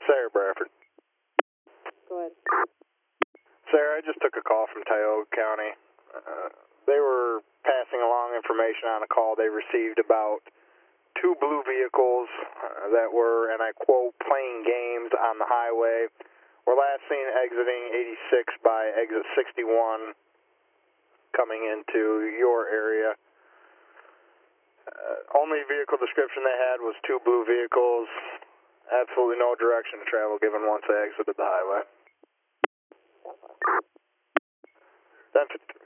Sarah Bradford. Go ahead. Sarah, I just took a call from Tioga County. They were passing along information on a call they received about two blue vehicles that were, and I quote, playing games on the highway. Were last seen exiting 86 by exit 61 coming into your area. Only vehicle description they had was two blue vehicles. Absolutely no direction to travel given once they exited the highway. 10:53.